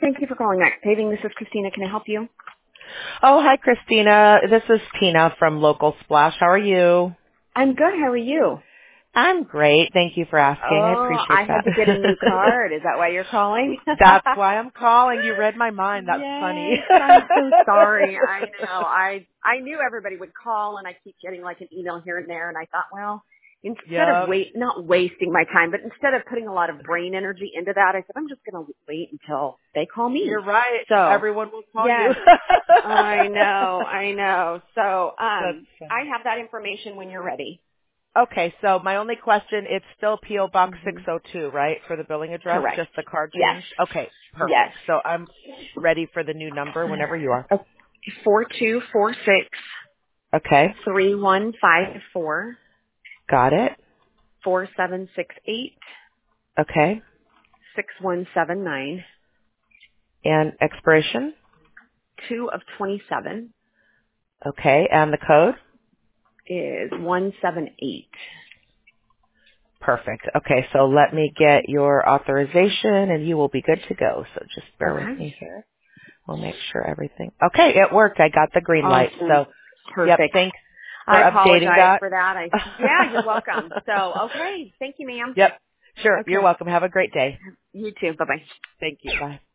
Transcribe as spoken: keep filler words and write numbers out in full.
Thank you for calling Max Paving. This is Christina. Can I help you? Oh, hi, Christina. This is Tina from Local Splash. How are you? I'm good. How are you? I'm great. Thank you for asking. I Oh, appreciate I had that. to get a new card. Is that why you're calling? That's why I'm calling. You read my mind. That's funny. Yes, I'm so sorry. I know. I I knew everybody would call, and I keep getting like an email here and there, and I thought, well, instead of Yep. wait, not wasting my time, but instead of putting a lot of brain energy into that, I said, I'm just going to wait until they call me. You're right. So, Everyone will call yes, you. I know, I know. So, That's um, I funny. have that information when you're ready. Okay, so my only question, it's still P O. Box hmm six oh two, right, for the billing address, Correct. just the card Yes. changed? Okay, Yes. perfect. So I'm ready for the new number whenever you are. Okay. Four two four six Okay, three one five four got it. four seven six eight Okay, six one seven nine and expiration? two of twenty seven Okay, and the code? is one seven eight. Perfect. Okay, so let me get your authorization and you will be good to go. So just bear with Okay. me here. We'll make sure everything. Okay, it worked. I got the green light. Awesome. So, yep, Perfect. thanks for I updating apologize that. for that. I yeah, you're welcome. So okay. Thank you, ma'am. Yep, sure. You're Okay. welcome. Have a great day. You too. Bye bye. Thank you. Bye.